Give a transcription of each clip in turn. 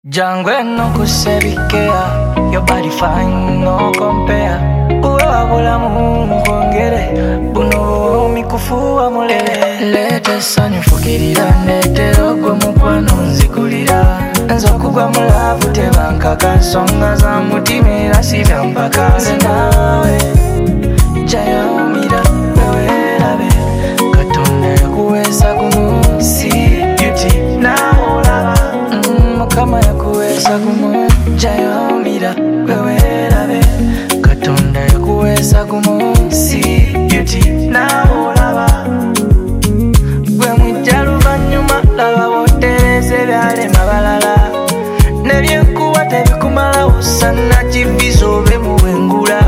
Jangwe no kusebikea, your body fine no compare. Uwe wabula mungongere, buno mikufuwa mulele. Lete sanyu fukirira, nete ogwe mukwano nzikulira. Nzo kugwa mulavu tebankaka, songa za mutimira sivya mpaka. Nze nawe, jayomira, wewe labe. Katonda yakuweza kumusi, beauty na olaba. Kama yakuweza kumujayomira wewe labe. Katonda yakuweza kumusi, beauty na olaba. Gwe mwijaluvanyuma laba botereze byalema balala. Nebyenkuwa tebikumala usana kifizo obe muwengula.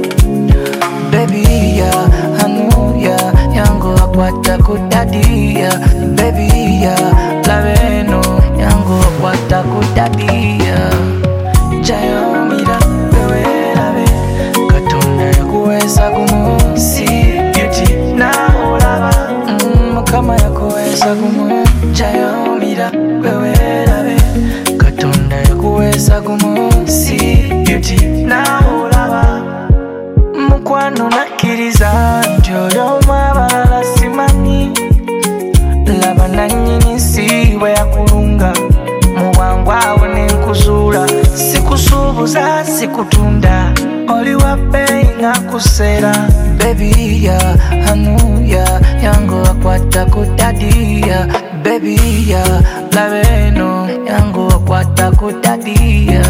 Baby ya hanuya yango akwata kutadiya. Baby ya labeno yango akwata kutadiya. Jayomira wewe labe. Katonda yakuweza kumusi, beauty na olaba. Kama yakuweza kumujayomira wewe labe. Katonda yakuweza kumusi, beauty na olaba. Mukwano nakiriza njoyo mabala simanyi. Laba nanyini siwe yakulunga. Muwangwawo nenkuzula. Sikusubuza sikutunda. Oli wabei ngakusera. Baby ya hanuya yango akwata kutadiya. Baby ya labeno yango akwata kutadiya.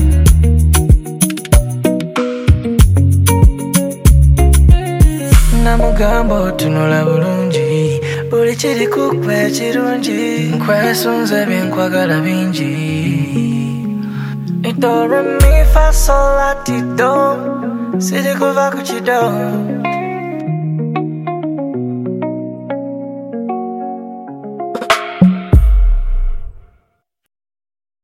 Namugambo tunula bulungi. Buli kiri kukwe kirungi. Nkwesunze byenkwagala bingi. Do re mi fa sol la ti do. Siri kuva ku kido.